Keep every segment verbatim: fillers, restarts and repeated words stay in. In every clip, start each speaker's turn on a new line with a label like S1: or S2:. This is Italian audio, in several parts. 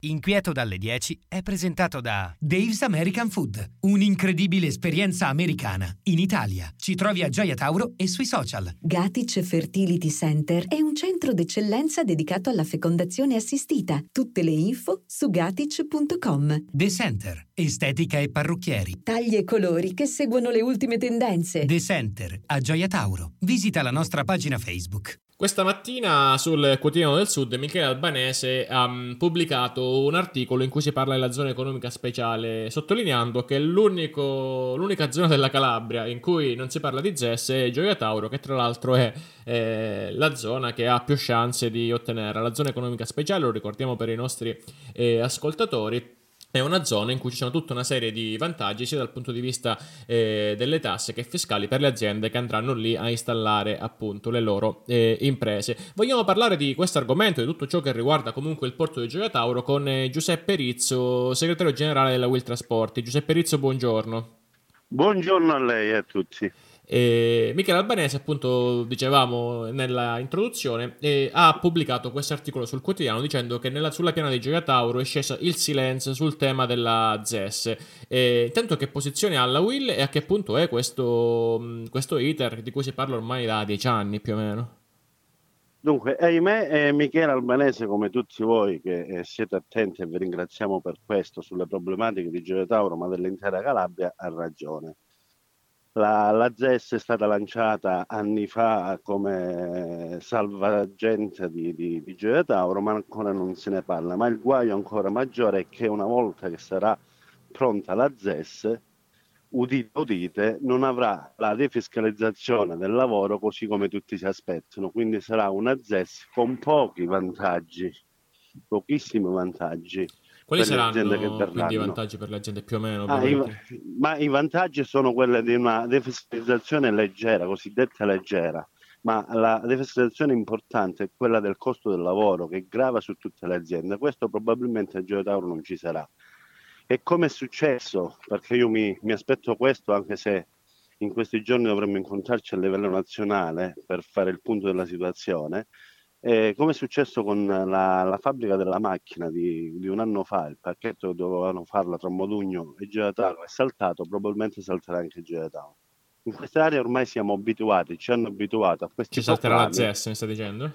S1: Inquieto dalle dieci è presentato da
S2: Dave's American Food, un'incredibile esperienza americana in Italia. Ci trovi a Gioia Tauro e sui social.
S3: Gatic Fertility Center è un centro d'eccellenza dedicato alla fecondazione assistita. Tutte le info su gatic punto com.
S2: The Center, estetica e parrucchieri.
S3: Tagli e colori che seguono le ultime tendenze.
S2: The Center, a Gioia Tauro. Visita la nostra pagina Facebook.
S4: Questa mattina sul Quotidiano del Sud Michele Albanese ha pubblicato un articolo in cui si parla della zona economica speciale, sottolineando che l'unico, l'unica zona della Calabria in cui non si parla di Z E S è Gioia Tauro, che tra l'altro è eh, la zona che ha più chance di ottenere la zona economica speciale. Lo ricordiamo per i nostri eh, ascoltatori. È una zona in cui ci sono tutta una serie di vantaggi sia dal punto di vista eh, delle tasse che fiscali per le aziende che andranno lì a installare appunto le loro eh, imprese. Vogliamo parlare di questo argomento e di tutto ciò che riguarda comunque il porto di Gioia Tauro con eh, Giuseppe Rizzo, segretario generale della Will Trasporti. Giuseppe Rizzo, buongiorno.
S5: Buongiorno a lei e a tutti.
S4: E Michele Albanese, appunto, dicevamo nella introduzione, eh, ha pubblicato questo articolo sul quotidiano dicendo che nella, sulla piana di Gioia Tauro è sceso il silenzio sul tema della Z E S. E, intanto, che posizione ha la Will e a che punto è questo, questo iter di cui si parla ormai da dieci anni più o meno?
S5: Dunque, ahimè, eh, Michele Albanese, come tutti voi che eh, siete attenti e vi ringraziamo per questo, sulle problematiche di Gioia Tauro ma dell'intera Calabria, ha ragione. La, la Z E S è stata lanciata anni fa come salvagente di, di, di Gioia Tauro, ma ancora non se ne parla. Ma il guaio ancora maggiore è che una volta che sarà pronta la Z E S, udite udite, non avrà la defiscalizzazione del lavoro così come tutti si aspettano. Quindi sarà una Z E S con pochi vantaggi, pochissimi vantaggi.
S4: Quali
S5: per le aziende che
S4: saranno quindi i
S5: verranno.
S4: vantaggi per le aziende più o meno?
S5: Ah, i, ma i vantaggi sono quelli di una defiscalizzazione leggera, cosiddetta leggera, ma la defiscalizzazione importante è quella del costo del lavoro che grava su tutte le aziende. Questo probabilmente a Gioia Tauro non ci sarà. E come è successo, perché io mi, mi aspetto questo, anche se in questi giorni dovremmo incontrarci a livello nazionale per fare il punto della situazione, Eh, come è successo con la, la fabbrica della macchina di, di un anno fa, il pacchetto che dovevano farla tra Modugno e Gioia Tauro è saltato, probabilmente salterà anche Gioia Tauro. In queste aree ormai siamo abituati, ci hanno abituato a questi
S4: Ci salterà la Z
S5: proclami.
S4: E S, mi sta dicendo?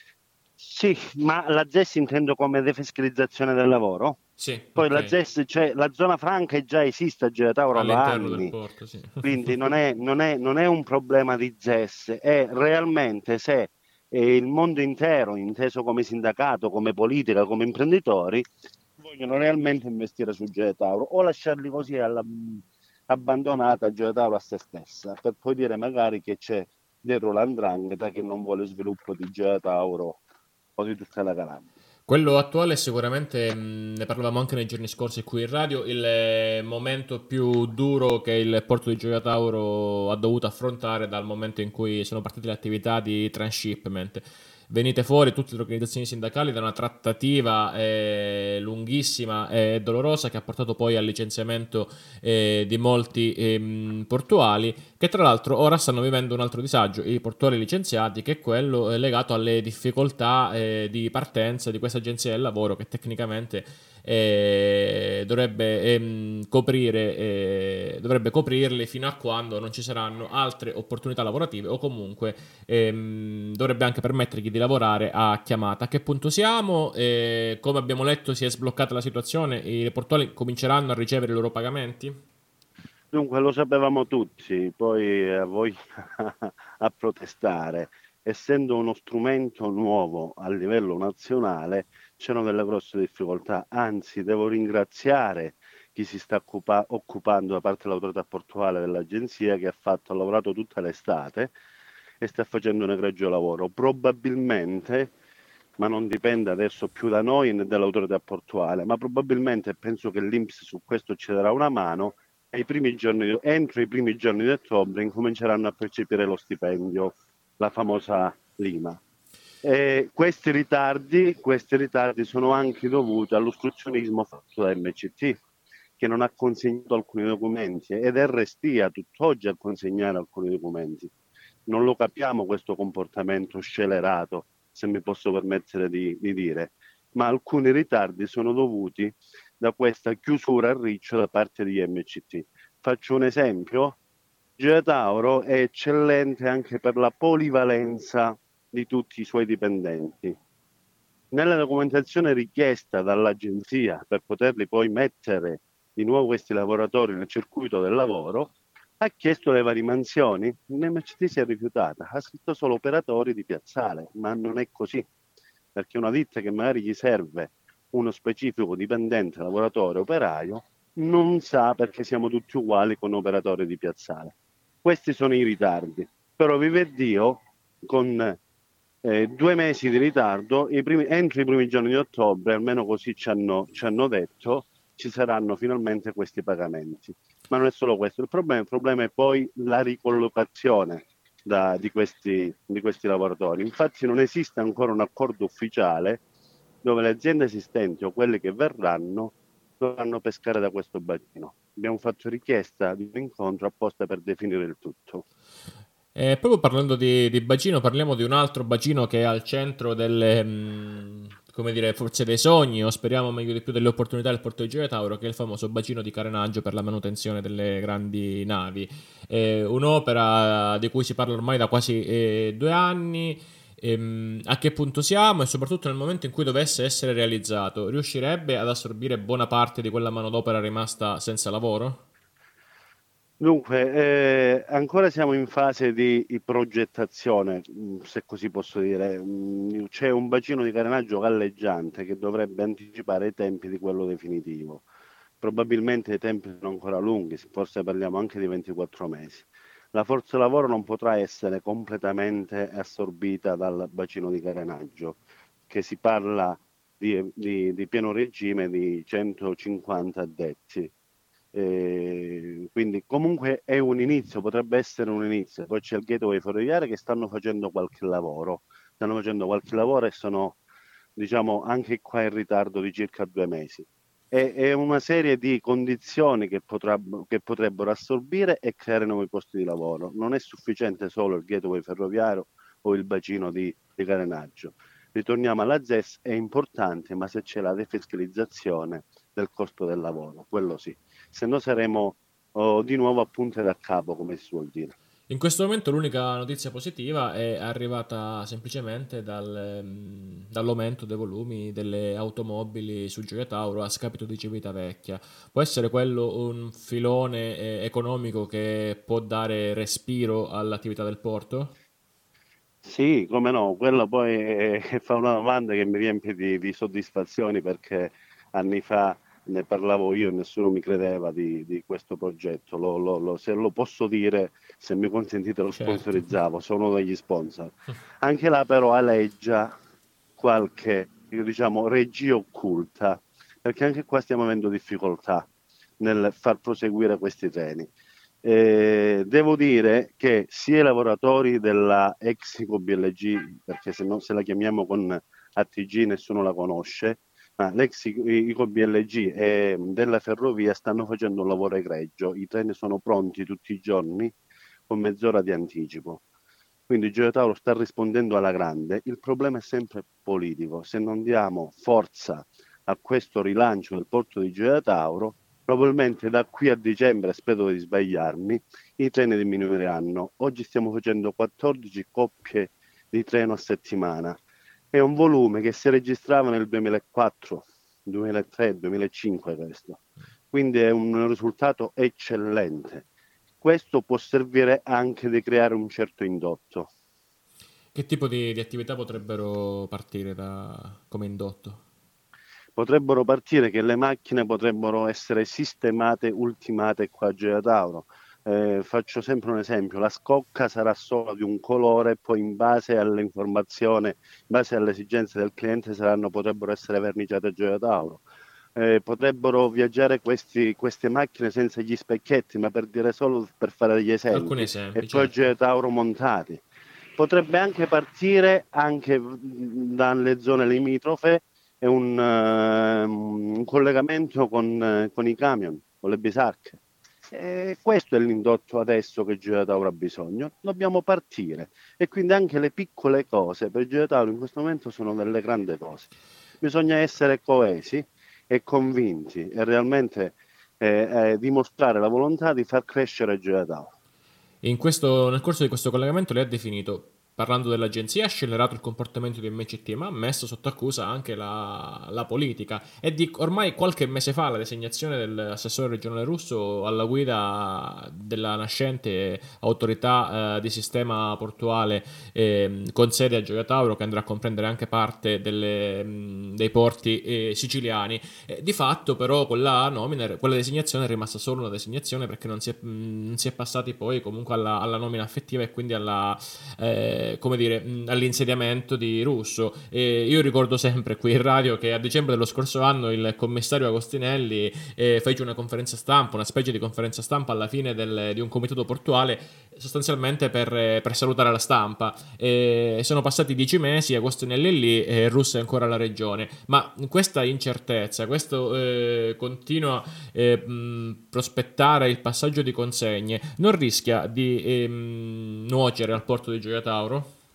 S5: Sì, ma la Z E S intendo come defiscalizzazione del lavoro.
S4: Sì,
S5: Poi
S4: okay.
S5: la Z E S, cioè la zona franca già esiste a Gioia Tauro da
S4: All'interno
S5: anni.
S4: del porto, sì.
S5: Quindi non è, non, è, non è un problema di Z E S, è realmente se e il mondo intero, inteso come sindacato, come politica, come imprenditori, vogliono realmente investire su Gioia Tauro o lasciarli così alla, abbandonata Gioia Tauro a se stessa, per poi dire magari che c'è dietro l'andrangheta che non vuole sviluppo di Gioia Tauro o di tutta la Calabria.
S4: Quello attuale sicuramente, mh, ne parlavamo anche nei giorni scorsi qui in radio, il eh, momento più duro che il porto di Gioia Tauro ha dovuto affrontare dal momento in cui sono partite le attività di transshipment. Venite fuori tutte le organizzazioni sindacali da una trattativa eh, lunghissima e dolorosa che ha portato poi al licenziamento eh, di molti eh, portuali, che tra l'altro ora stanno vivendo un altro disagio, i portuali licenziati, che è quello eh, legato alle difficoltà eh, di partenza di questa agenzia del lavoro che tecnicamente eh, dovrebbe ehm, coprire eh, dovrebbe coprirli fino a quando non ci saranno altre opportunità lavorative o comunque ehm, dovrebbe anche permettergli di lavorare a chiamata. A che punto siamo? Eh, come abbiamo letto si è sbloccata la situazione, i portuali cominceranno a ricevere i loro pagamenti?
S5: Dunque lo sapevamo tutti, poi a voi a protestare. Essendo uno strumento nuovo a livello nazionale c'erano delle grosse difficoltà, anzi devo ringraziare chi si sta occupa- occupando da parte dell'autorità portuale dell'agenzia che ha fatto, ha lavorato tutta l'estate e sta facendo un egregio lavoro. Probabilmente, ma non dipende adesso più da noi né dall'autorità portuale, ma probabilmente penso che l'I N P S su questo ci darà una mano e i primi giorni, entro i primi giorni di ottobre incominceranno a percepire lo stipendio, la famosa Lima. E questi ritardi, questi ritardi sono anche dovuti all'ostruzionismo fatto da M C T, che non ha consegnato alcuni documenti ed R S T a tutt'oggi a consegnare alcuni documenti. Non lo capiamo questo comportamento scellerato, se mi posso permettere di, di dire. ma alcuni ritardi sono dovuti da questa chiusura a riccio da parte di M C T. Faccio un esempio: Gioia Tauro è eccellente anche per la polivalenza di tutti i suoi dipendenti. Nella documentazione richiesta dall'agenzia per poterli poi mettere di nuovo questi lavoratori nel circuito del lavoro, ha chiesto le varie mansioni, l'M C T si è rifiutata, ha scritto solo operatori di piazzale, ma non è così, perché una ditta che magari gli serve uno specifico dipendente, lavoratore, operaio, non sa perché siamo tutti uguali con operatori di piazzale. Questi sono i ritardi, però vive Dio con eh, due mesi di ritardo, i primi, entro i primi giorni di ottobre, almeno così ci hanno, ci hanno detto, ci saranno finalmente questi pagamenti. Ma non è solo questo il problema, il problema è poi la ricollocazione da, di, questi, di questi lavoratori. Infatti non esiste ancora un accordo ufficiale dove le aziende esistenti o quelle che verranno dovranno pescare da questo bacino. Abbiamo fatto richiesta di un incontro apposta per definire il tutto.
S4: E proprio parlando di, di bacino, parliamo di un altro bacino che è al centro delle, mh, come dire, forse dei sogni, o speriamo meglio di più delle opportunità del porto di Gioia Tauro, che è il famoso bacino di carenaggio per la manutenzione delle grandi navi. È un'opera di cui si parla ormai da quasi eh, due anni. Ehm, a che punto siamo e soprattutto nel momento in cui dovesse essere realizzato, riuscirebbe ad assorbire buona parte di quella manodopera rimasta senza lavoro?
S5: Dunque, eh, ancora siamo in fase di, di progettazione, mh, se così posso dire. Mh, C'è un bacino di carenaggio galleggiante che dovrebbe anticipare i tempi di quello definitivo. Probabilmente i tempi sono ancora lunghi, forse parliamo anche di ventiquattro mesi. La forza lavoro non potrà essere completamente assorbita dal bacino di carenaggio, che si parla di, di, di pieno regime di centocinquanta addetti. Eh, quindi comunque è un inizio, potrebbe essere un inizio. Poi c'è il gateway ferroviario che stanno facendo qualche lavoro, stanno facendo qualche lavoro e sono, diciamo, anche qua in ritardo di circa due mesi. È, è una serie di condizioni che, potrà, che potrebbero assorbire e creare nuovi posti di lavoro. Non è sufficiente solo il gateway ferroviario o il bacino di, di carenaggio. Ritorniamo alla Z E S, è importante, ma se c'è la defiscalizzazione del costo del lavoro, quello sì. Se no saremo oh, di nuovo a punte da capo, come si suol dire.
S4: In questo momento l'unica notizia positiva è arrivata semplicemente dal, mh, dall'aumento dei volumi delle automobili su Gioia Tauro a scapito di Civitavecchia. Può essere quello un filone eh, economico che può dare respiro all'attività del porto?
S5: Sì, come no, quello poi è- fa una domanda che mi riempie di, di soddisfazioni, perché anni fa ne parlavo io e nessuno mi credeva di, di questo progetto. Lo- lo- lo- se lo posso dire, se mi consentite, lo
S4: Certo.
S5: sponsorizzavo, sono uno degli sponsor. Anche là però aleggia qualche, diciamo, regia occulta, perché anche qua stiamo avendo difficoltà nel far proseguire questi treni. Eh, devo dire che sia i lavoratori della ex Ico B L G, perché se, no, se la chiamiamo con A T G nessuno la conosce, ma l'ex Ico B L G e della ferrovia stanno facendo un lavoro egregio. I treni sono pronti tutti i giorni con mezz'ora di anticipo. Quindi Gioia Tauro sta rispondendo alla grande. Il problema è sempre politico. Se non diamo forza a questo rilancio del porto di Gioia Tauro, probabilmente da qui a dicembre, spero di sbagliarmi, i treni diminuiranno. Oggi stiamo facendo quattordici coppie di treno a settimana. È un volume che si registrava nel duemilaquattro, duemilatré, duemilacinque questo. Quindi è un risultato eccellente. Questo può servire anche di creare un certo indotto.
S4: Che tipo di, di attività potrebbero partire da, come indotto?
S5: Potrebbero partire che le macchine potrebbero essere sistemate, ultimate qua a Gioia Tauro. Eh, faccio sempre un esempio: la scocca sarà solo di un colore, poi in base all'informazione, in base alle esigenze del cliente saranno, potrebbero essere verniciate a Gioia Tauro. Eh, potrebbero viaggiare questi, queste macchine senza gli specchietti, ma per dire solo, per fare degli
S4: Alcuni
S5: esempi,
S4: esempi,
S5: e poi a
S4: certo.
S5: Gioia Tauro montati. Potrebbe anche partire anche dalle zone limitrofe, è un, uh, un collegamento con, uh, con i camion, con le bisarche. E questo è l'indotto adesso che Gioia Tauro ha bisogno. Dobbiamo partire, e quindi anche le piccole cose per Gioia Tauro in questo momento sono delle grandi cose. bisogna essere coesi e convinti e realmente eh, eh, dimostrare la volontà di far crescere Gioia Tauro.
S4: In questo, nel corso di questo collegamento lei ha definito, parlando dell'agenzia, ha scellerato il comportamento di M C T, ma ha messo sotto accusa anche la, la politica. È di ormai qualche mese fa la designazione dell'assessore regionale Russo alla guida della nascente autorità eh, di sistema portuale eh, con sede a Gioia Tauro, che andrà a comprendere anche parte delle, mh, dei porti eh, siciliani. Eh, di fatto però quella nomina, quella designazione è rimasta solo una designazione, perché non si è, mh, non si è passati poi comunque alla, alla nomina affettiva e quindi alla... Eh, come dire, all'insediamento di Russo. E io ricordo sempre qui in radio che a dicembre dello scorso anno il commissario Agostinelli eh, fece una conferenza stampa, una specie di conferenza stampa alla fine del, di un comitato portuale, sostanzialmente per, per salutare la stampa. E sono passati dieci mesi, Agostinelli è lì e Russo è ancora alla regione, ma questa incertezza, questo eh, continua eh, mh, prospettare il passaggio di consegne non rischia di eh, nuocere al porto di Gioia Tauro?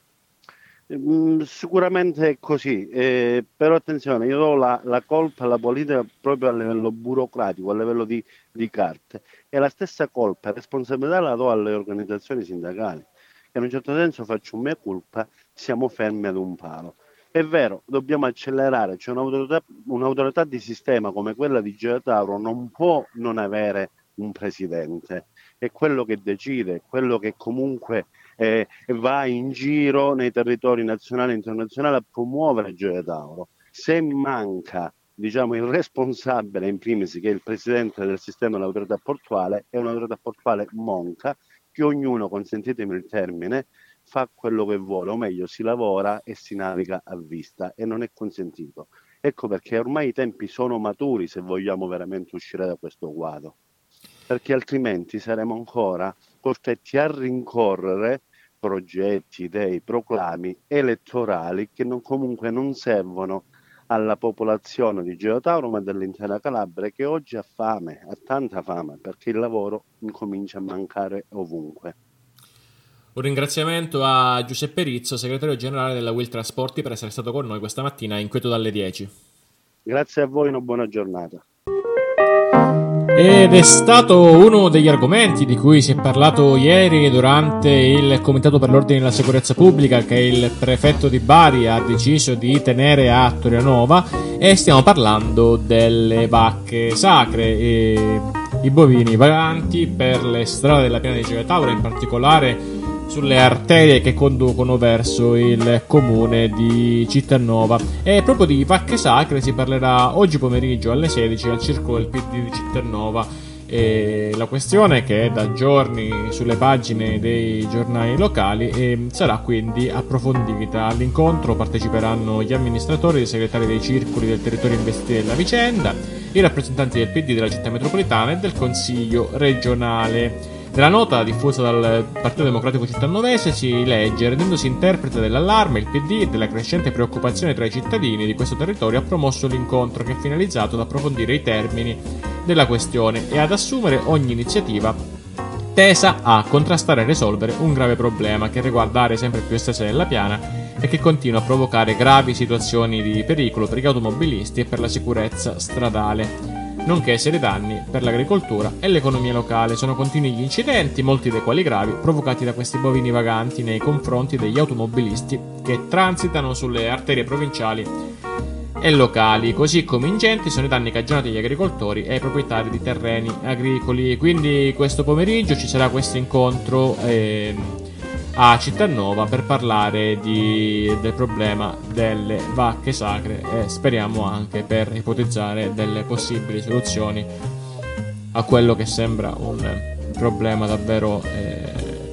S5: Mm, sicuramente è così, eh, però attenzione, io do la, la colpa alla politica proprio a livello burocratico, a livello di, di carte, e la stessa colpa e responsabilità la do alle organizzazioni sindacali, che in un certo senso faccio un mea culpa, siamo fermi ad un palo. È vero, dobbiamo accelerare, c'è un'autorità, un'autorità di sistema come quella di Gioia Tauro non può non avere un presidente, è quello che decide, è quello che comunque eh, va in giro nei territori nazionali e internazionali a promuovere Gioia Tauro. Se manca, diciamo, il responsabile in primis, che è il presidente del sistema dell'autorità portuale, è un'autorità portuale monca, che ognuno, consentitemi il termine, fa quello che vuole, o meglio si lavora e si naviga a vista, e non è consentito. Ecco perché ormai i tempi sono maturi se vogliamo veramente uscire da questo guado, perché altrimenti saremo ancora costretti a rincorrere progetti, idee, proclami elettorali che non, comunque non servono alla popolazione di Gioia Tauro, ma dell'intera Calabria, che oggi ha fame, ha tanta fame, perché il lavoro incomincia a mancare ovunque.
S4: Un ringraziamento a Giuseppe Rizzo, segretario generale della Will Trasporti, per essere stato con noi questa mattina a Inquieto dalle dieci.
S5: Grazie a voi, una buona giornata.
S4: Ed è stato uno degli argomenti di cui si è parlato ieri durante il Comitato per l'Ordine e la Sicurezza Pubblica, che il prefetto di Bari ha deciso di tenere a Torianova, e stiamo parlando delle vacche sacre e i bovini vaganti per le strade della piana di Gioia Tauro, in particolare sulle arterie che conducono verso il comune di Cittanova. E proprio di vacche sacre si parlerà oggi pomeriggio alle sedici al circolo del P D di Cittanova. E la questione, che è da giorni sulle pagine dei giornali locali, e sarà quindi approfondita. All'incontro parteciperanno gli amministratori, i segretari dei circoli del territorio investiti della vicenda, i rappresentanti del P D della città metropolitana e del Consiglio regionale. Nella nota diffusa dal Partito Democratico Cittanovese si legge: rendendosi interprete dell'allarme, il P D e della crescente preoccupazione tra i cittadini di questo territorio ha promosso l'incontro, che è finalizzato ad approfondire i termini della questione e ad assumere ogni iniziativa tesa a contrastare e risolvere un grave problema che riguarda aree sempre più estese della piana e che continua a provocare gravi situazioni di pericolo per gli automobilisti e per la sicurezza stradale, nonché seri danni per l'agricoltura e l'economia locale. Sono continui gli incidenti, molti dei quali gravi, provocati da questi bovini vaganti nei confronti degli automobilisti che transitano sulle arterie provinciali e locali, così come ingenti sono i danni cagionati agli agricoltori e ai proprietari di terreni agricoli. Quindi questo pomeriggio ci sarà questo incontro eh, a Cittanova per parlare di, del problema delle vacche sacre e speriamo anche per ipotizzare delle possibili soluzioni a quello che sembra un problema davvero eh,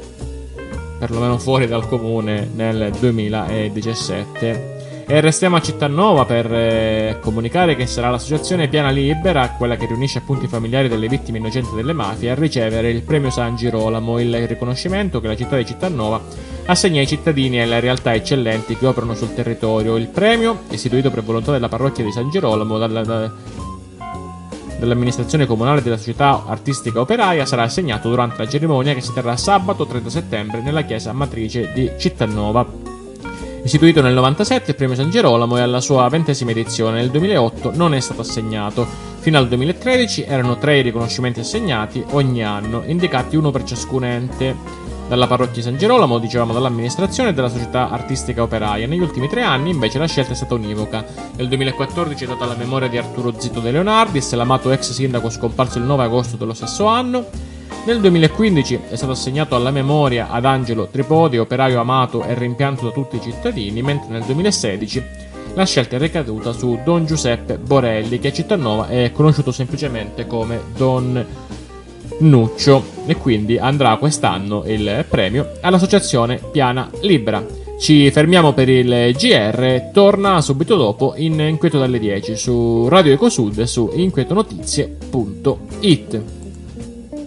S4: perlomeno fuori dal comune nel duemiladiciassette. E restiamo a Cittanova per eh, comunicare che sarà l'associazione Piana Libera, quella che riunisce appunto i familiari delle vittime innocenti delle mafie, a ricevere il premio San Girolamo, il riconoscimento che la città di Cittanova assegna ai cittadini e alle realtà eccellenti che operano sul territorio. Il premio, istituito per volontà della parrocchia di San Girolamo dalla, da, dall'amministrazione comunale della società artistica operaia, sarà assegnato durante la cerimonia che si terrà sabato trenta settembre nella chiesa matrice di Cittanova. Istituito nel novantasette, il premio San Girolamo è alla sua ventesima edizione. Nel duemilaotto non è stato assegnato. Fino al duemilatredici erano tre i riconoscimenti assegnati ogni anno, indicati uno per ciascun ente. Dalla parrocchia San Girolamo, dicevamo dall'amministrazione e dalla società artistica operaia. Negli ultimi tre anni invece la scelta è stata univoca. Nel duemilaquattordici è data la memoria di Arturo Zito De Leonardis, l'amato ex sindaco scomparso il nove agosto dello stesso anno. Nel duemilaquindici è stato assegnato alla memoria ad Angelo Tripodi, operaio amato e rimpianto da tutti i cittadini, mentre nel duemilasedici la scelta è ricaduta su Don Giuseppe Borelli, che a Cittanova è conosciuto semplicemente come Don Nuccio, e quindi andrà quest'anno il premio all'associazione Piana Libera. Ci fermiamo per il G R, torna subito dopo in Inquieto dalle dieci su Radio Ecosud e su inquietonotizie punto it.